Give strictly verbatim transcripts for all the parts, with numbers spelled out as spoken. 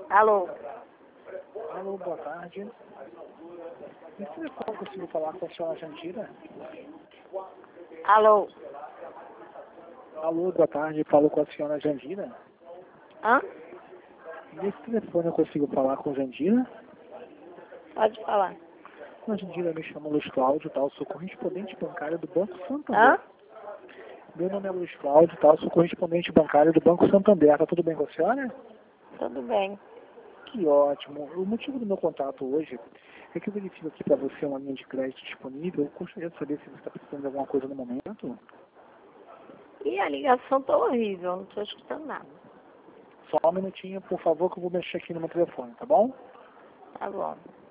Alô? Alô, boa tarde. Esse telefone eu consigo falar com a senhora Jandira? Alô? Alô, boa tarde, falo com a senhora Jandira? Hã? Nesse telefone eu consigo falar com a Jandira? Pode falar. A Jandira, me chama Luiz Cláudio, tal, sou correspondente bancário do Banco Santander. Hã? Meu nome é Luiz Cláudio, tal, sou correspondente bancário do Banco Santander. Tá tudo bem com a senhora? Tudo bem. Que ótimo. O motivo do meu contato hoje é que eu verifico aqui para você uma linha de crédito disponível. Eu gostaria de saber se você está precisando de alguma coisa no momento. E a ligação tá horrível, não tô escutando nada. Só um minutinho, por favor, que eu vou mexer aqui no meu telefone, tá bom? Tá bom.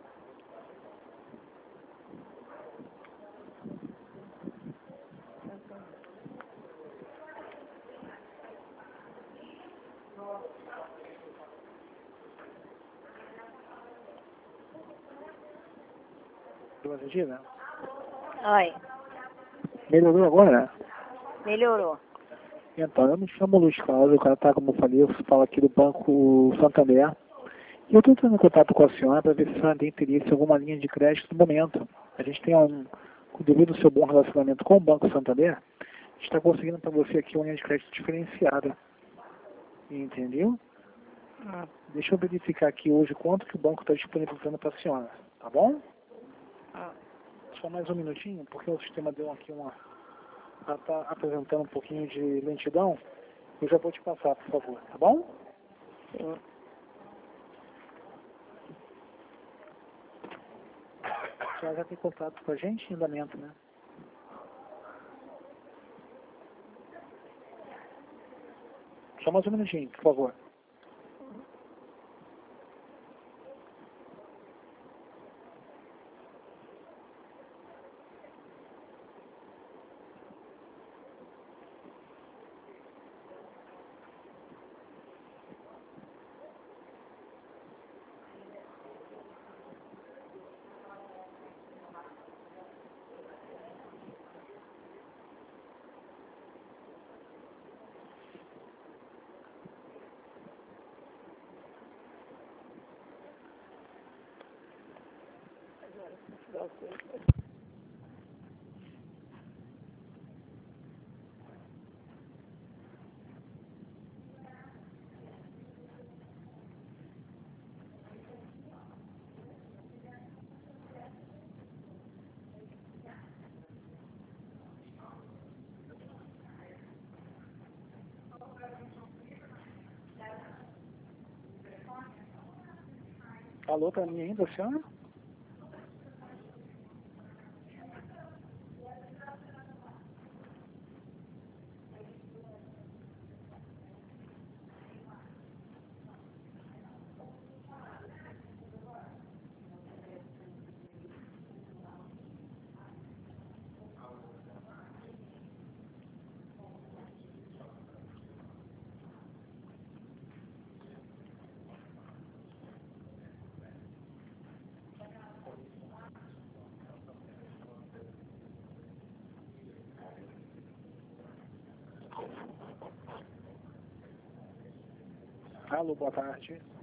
Dona Jandira? Oi. Melhorou agora? Melhorou. Então, eu me chamo Luiz Cláudio, o cara tá, como eu falei, eu falo aqui do Banco Santander. E eu estou entrando em contato com a senhora para ver se a senhora tem interesse em alguma linha de crédito no momento. A gente tem um, devido ao seu bom relacionamento com o Banco Santander, a gente está conseguindo para você aqui uma linha de crédito diferenciada. Entendeu? Hum. Deixa eu verificar aqui hoje quanto que o banco está disponibilizando para a senhora, tá bom? Hum. Só mais um minutinho, porque o sistema deu aqui uma... está apresentando um pouquinho de lentidão. Eu já vou te passar, por favor, tá bom? Sim. A senhora já tem contato com a gente em andamento, né? Só mais um minutinho, por favor. Alô, para mim ainda, senhora? Alô, boa tarde.